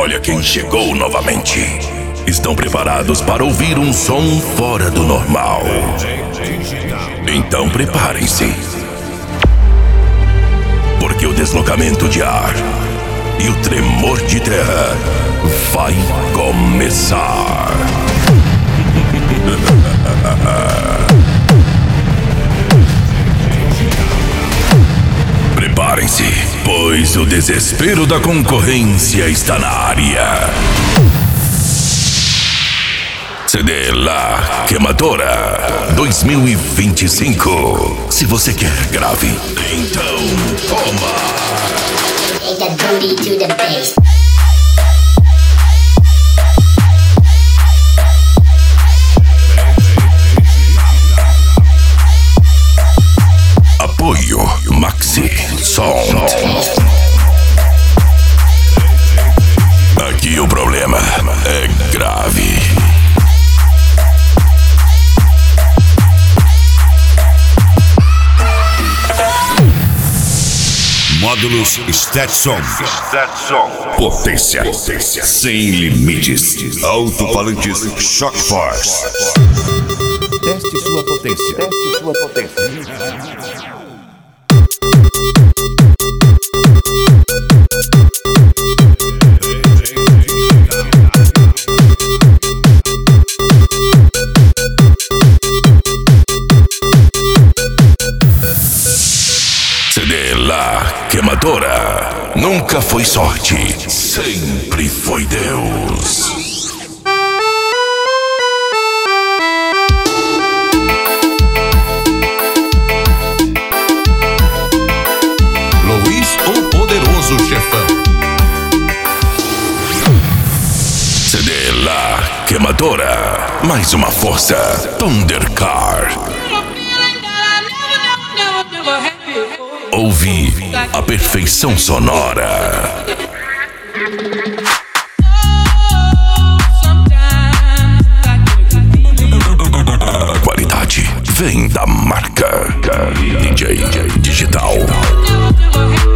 Olha quem chegou novamente. Estão preparados para ouvir um som fora do normal? Então preparem-se, porque o deslocamento de ar e o tremor de terra vai começar. Preparem-se, pois o desespero da concorrência está na área. CD La Quemadora 2025. Se você quer grave, então toma. Take that booty to the base. Apoio Maxi Sound. Aqui o problema é grave. Módulos Stetson. Potência sem limites. Alto-falantes Shock Force. Teste sua potência. CD La Quemadora. Nunca foi sorte, sempre foi Deus. Luiz, o poderoso chefão. CD La Quemadora. Mais uma força, Thundercar. Ouvi a perfeição sonora. A qualidade vem da marca DJ Digital.